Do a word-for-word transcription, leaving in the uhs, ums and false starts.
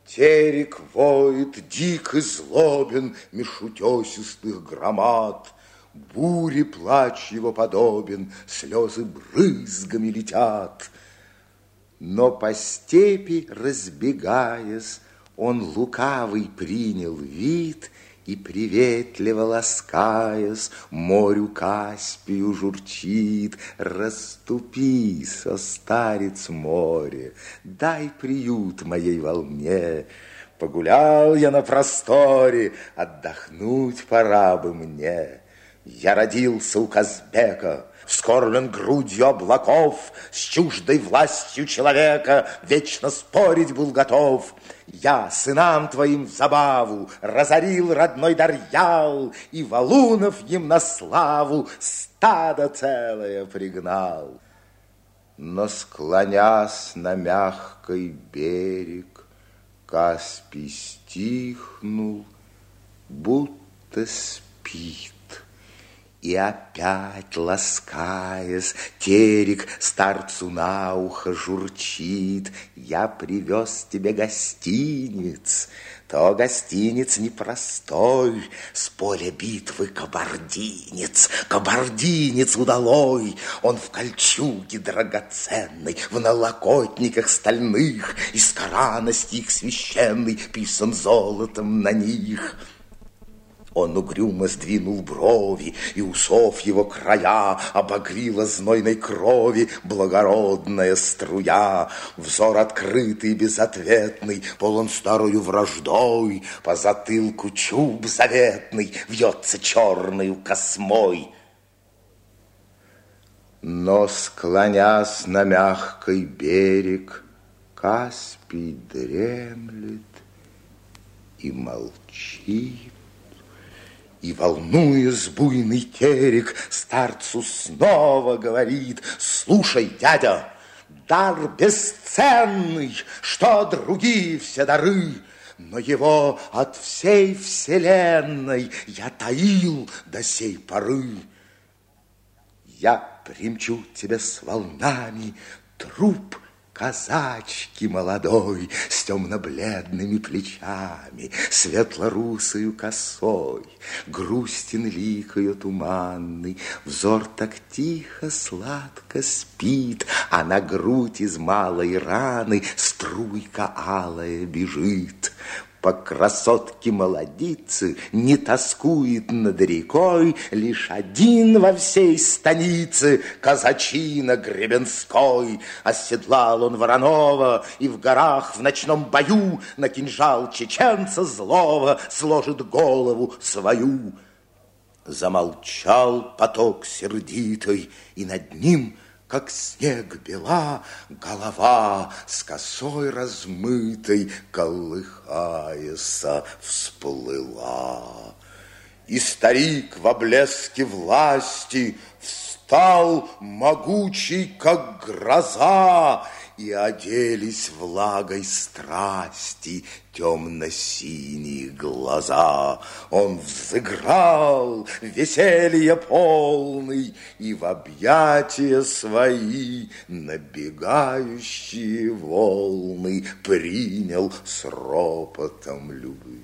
Терек воет, дик и злобен меж утесистых громад. Буре плач его подобен, слезы брызгами летят. Но по степи разбегаясь, он лукавый принял вид и, приветливо ласкаясь, морю Каспию журчит: расступись, о старец море, дай приют моей волне. Погулял я на просторе, отдохнуть пора бы мне. Я родился у Казбека, вскормлен грудью облаков, с чуждой властью человека вечно спорить был готов. Я сынам твоим в забаву разорил родной Дарьял, и валунов им на славу стадо целое пригнал. Но, склонясь на мягкий берег, Каспий стихнул, будто спит. И опять, ласкаясь, Терек старцу на ухо журчит: я привез тебе гостиниц, то гостиниц непростой, с поля битвы кабардинец, кабардинец удалой. Он в кольчуге драгоценной, в налокотниках стальных, из Корана стих священный писан золотом на них. Он угрюмо сдвинул брови, и усов его края обогрила знойной крови благородная струя. Взор открытый, безответный, полон старою враждой, по затылку чуб заветный вьется черною космой. Но, склонясь на мягкий берег, Каспий дремлет и молчит. И, волнуясь, буйный Терек старцу снова говорит: слушай, дядя, дар бесценный, что другие все дары, но его от всей вселенной я таил до сей поры. Я примчу тебе с волнами труп казачки молодой, с темно-бледными плечами, светло-русою косой, грустен лик ее туманный, взор так тихо, сладко спит, а на грудь из малой раны струйка алая бежит. По красотке молодицы не тоскует над рекой лишь один во всей станице казачина Гребенской. Оседлал он Воронова и в горах в ночном бою на кинжал чеченца злого сложит голову свою. Замолчал поток сердитый, и над ним, как снег бела, голова с косой размытой, колыхаясь, всплыла. И старик в блеске власти встал могучий, как гроза, и оделись влагой страсти темно-синие глаза. Он взыграл, веселье полный, и в объятия свои набегающие волны принял с ропотом любви.